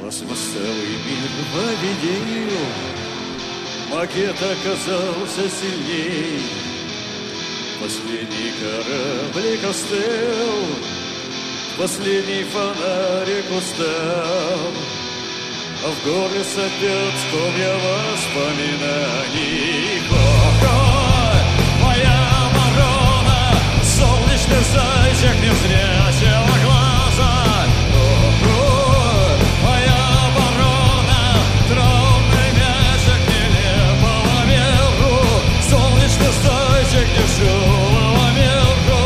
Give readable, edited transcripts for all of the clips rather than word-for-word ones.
Пластмассовый мир победил, макет оказался сильней. Последний кораблик остыл, последний фонарик устал, а в горле сопят комья воспоминаний. Ой, моя ворона, солнечный зайчик незрячего глаза. Ой, моя ворона, траурный мячик нелепого миру, солнечный зайчик дешевого миру.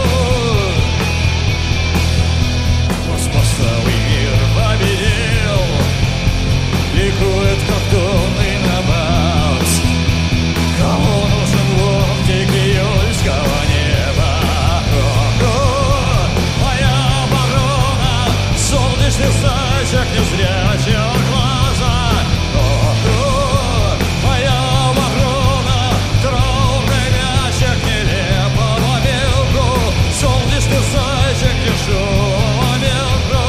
Пластмассовый мир победил, ликует, как донный набат. Кому нужен ломтик июльского неба? Моя ворона, солнечный зайчик незрячего глаза. Моя ворона, траурный мячик нелепого миру, солнечный зайчик дешевого миру.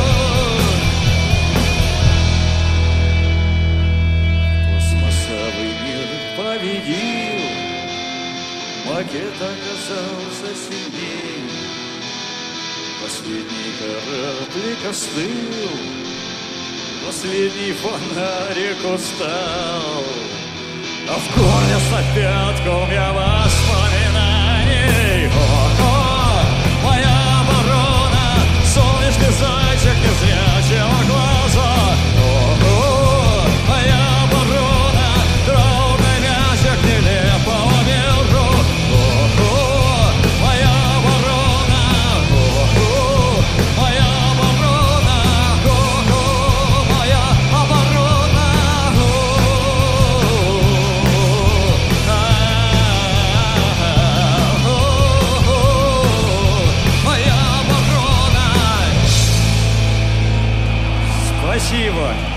Пластмассовый мир победил, макет оказался сильней. Последний кораблик остыл, последний фонарик устал, а в горле сопят комья воспоминаний. Моя ворона, солнечный зайчик незрячего глаза. Моя ворона, траурный мячик нелепого миру. Моя ворона, моя ворона, моя ворона. Моя ворона. Спасибо.